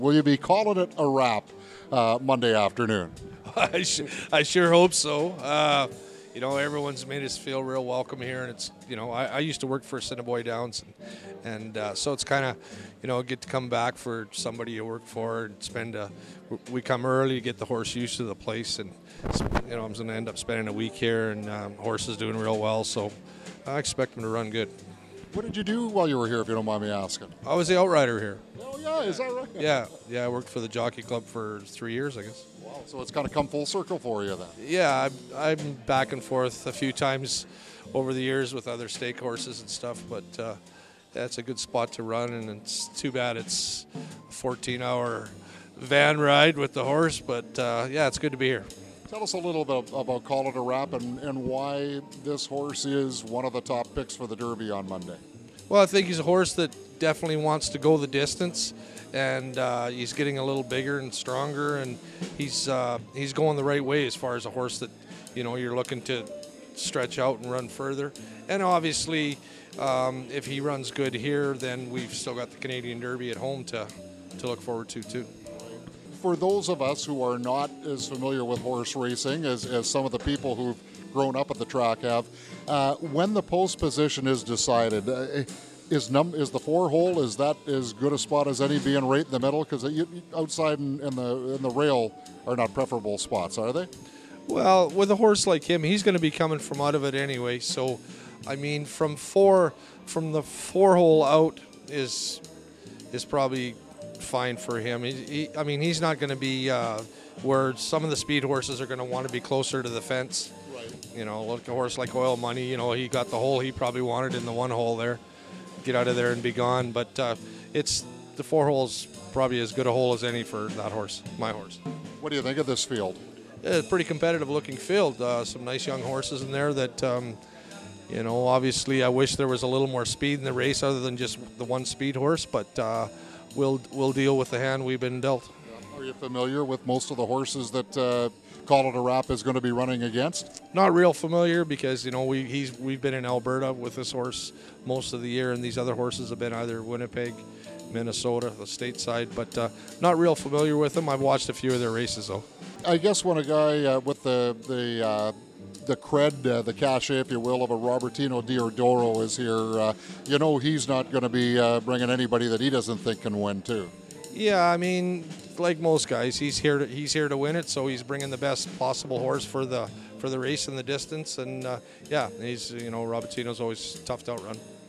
Will you be calling it a wrap Monday afternoon? I sure hope so. Everyone's made us feel real welcome here, and it's I used to work for Assiniboia Downs, and so it's kind of get to come back for somebody you work for and we come early to get the horse used to the place, and I'm going to end up spending a week here, and horse is doing real well, so I expect him to run good. What did you do while you were here, if you don't mind me asking? I was the outrider here. Oh yeah, is that right? Yeah, I worked for the Jockey Club for 3 years, I guess. Wow, so it's kind of come full circle for you then. Yeah, I'm back and forth a few times over the years with other stake horses and stuff, but it's a good spot to run, and it's too bad it's a 14-hour van ride with the horse, but it's good to be here. Tell us a little bit about Call It a Wrap and why this horse is one of the top picks for the Derby on Monday. Well, I think he's a horse that definitely wants to go the distance, and he's getting a little bigger and stronger, and he's going the right way as far as a horse that you're looking to stretch out and run further. And obviously, if he runs good here, then we've still got the Canadian Derby at home to look forward to too. For those of us who are not as familiar with horse racing as some of the people who've grown up at the track have, when the post position is decided, is the 4-hole, is that as good a spot as any, being right in the middle? Because outside and the rail are not preferable spots, are they? Well, with a horse like him, he's going to be coming from out of it anyway. So, I mean, from the 4-hole out is probably fine for him. He's not going to be where some of the speed horses are going to want to be closer to the fence. Right. Look, a horse like Oil Money, he got the hole he probably wanted in the 1-hole there. Get out of there and be gone. But it's the 4-hole's probably as good a hole as any for that horse, my horse. What do you think of this field? It's a pretty competitive looking field. Some nice young horses in there that, obviously I wish there was a little more speed in the race other than just the one speed horse, but we'll deal with the hand we've been dealt. Are you familiar with most of the horses that Call It a Wrap is going to be running against? Not real familiar because we've been in Alberta with this horse most of the year, and these other horses have been either Winnipeg, Minnesota, the stateside, but not real familiar with them. I've watched a few of their races though. I guess when a guy with the cred, the cachet, if you will, of a Robertino Diodoro is here, he's not going to be bringing anybody that he doesn't think can win too. Yeah, I mean, like most guys, he's here to win it, so he's bringing the best possible horse for the race and the distance, and he's Robertino's always tough to outrun.